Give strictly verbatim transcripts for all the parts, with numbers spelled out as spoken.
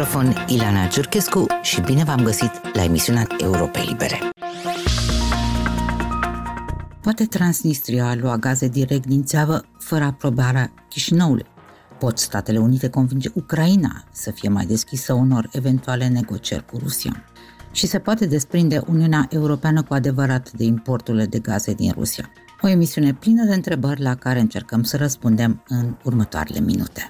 microfon Ileana Ciurchescu și bine v-am găsit la emisiunea Europei Libere. Poate Transnistria lua gaze direct din țeavă fără aprobarea Chișinăului? Pot Statele Unite convinge Ucraina să fie mai deschisă unor eventuale negocieri cu Rusia? Și se poate desprinde Uniunea Europeană cu adevărat de importurile de gaze din Rusia? O emisiune plină de întrebări la care încercăm să răspundem în următoarele minute.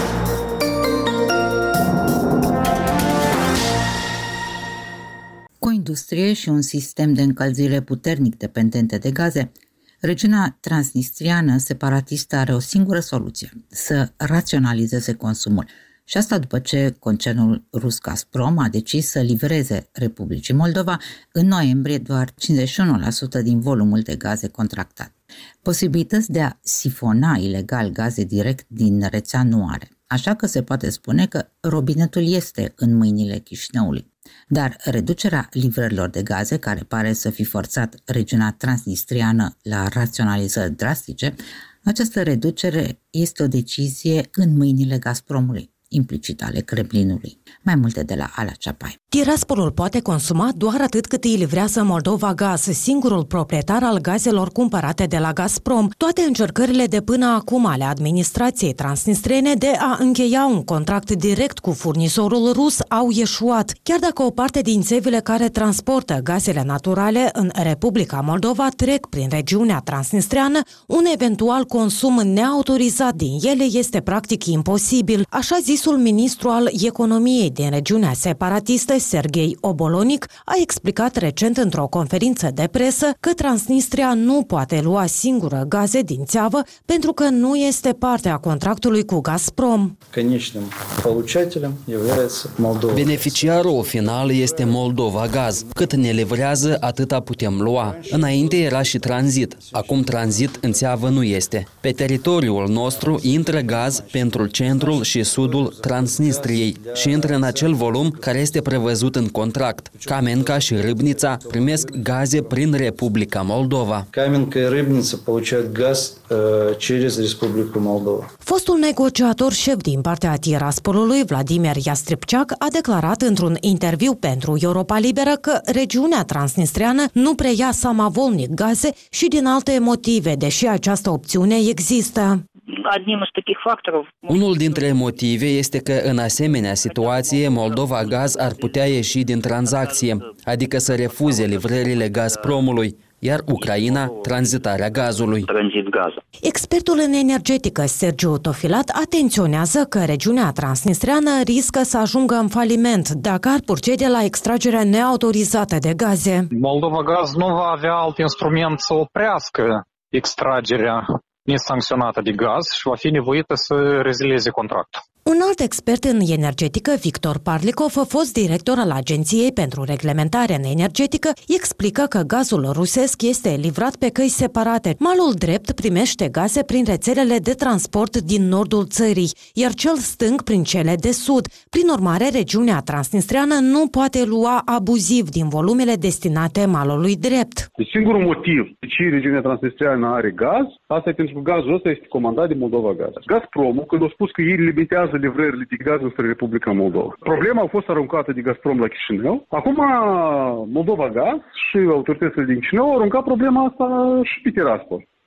Cu o industrie și un sistem de încălzire puternic dependente de gaze, regiunea transnistriană separatistă are o singură soluție: să raționalizeze consumul. Și asta după ce concernul rus Gazprom a decis să livreze Republicii Moldova în noiembrie doar cincizeci și unu la sută din volumul de gaze contractat. Posibilități de a sifona ilegal gaze direct din rețea nu are, așa că se poate spune că robinetul este în mâinile Chișinăului. Dar reducerea livrărilor de gaze, care pare să fi forțat regiunea transnistriană la raționalizări drastice, această reducere este o decizie în mâinile Gazpromului, implicit ale Kremlinului. Mai multe de la Ala Ceapai. Tiraspolul poate consuma doar atât cât îi livrează Moldova Gaz, singurul proprietar al gazelor cumpărate de la Gazprom. Toate încercările de până acum ale administrației transnistrene de a încheia un contract direct cu furnizorul rus au eșuat, chiar dacă o parte din țevile care transportă gazele naturale în Republica Moldova trec prin regiunea transnistreană, un eventual consum neautorizat din ele este practic imposibil, așa zisul ministru al economiei din regiunea separatistă, Serghei Obolonic, a explicat recent într-o conferință de presă că Transnistria nu poate lua singură gaze din țeavă pentru că nu este parte a contractului cu Gazprom. Beneficiarul final este Moldova Gaz. Cât ne livrează, atâta putem lua. Înainte era și tranzit. Acum tranzit în țeavă nu este. Pe teritoriul nostru intră gaz pentru centrul și sudul Transnistriei și intră în acel volum care este prevăzut în contract. Kamenka și Râbnița primesc gaze prin Republica Moldova. Kamenka și Râbnița получают gaz через Republica Moldova. Fostul negociator șef din partea Tiraspolului, Vladimir Yastrepchak, a declarat într-un interviu pentru Europa Liberă că regiunea transnistriană nu preia samavolnic gaze și din alte motive, deși această opțiune există. Unul dintre motive este că în asemenea situație Moldova Gaz ar putea ieși din tranzacție, adică să refuze livrările Gazpromului, iar Ucraina tranzitarea gazului. Expertul în energetică Sergiu Tofilat atenționează că regiunea transnistreană riscă să ajungă în faliment dacă ar procede la extragerea neautorizată de gaze. Moldova Gaz nu va avea alt instrument să oprească extragerea nesancționată de gaz și va fi nevoită să rezilieze contractul. Un alt expert în energetică, Victor Parlikov, fost director al Agenției pentru Reglementare Energetică, explică că gazul rusesc este livrat pe căi separate. Malul drept primește gaze prin rețelele de transport din nordul țării, iar cel stâng prin cele de sud. Prin urmare, regiunea transnistreană nu poate lua abuziv din volumele destinate malului drept. Deci singurul motiv de ce regiunea transnistreană are gaz, asta e pentru că gazul ăsta este comandat de Moldova Gaz. Gazpromul, când a spus că ei limitează livrările de gaz înspre Republica Moldova. Problema a fost aruncată de Gazprom la Chișinău. Acum Moldova Gaz și autoritățile din Chișinău au aruncat problema asta și pe Tiraspol.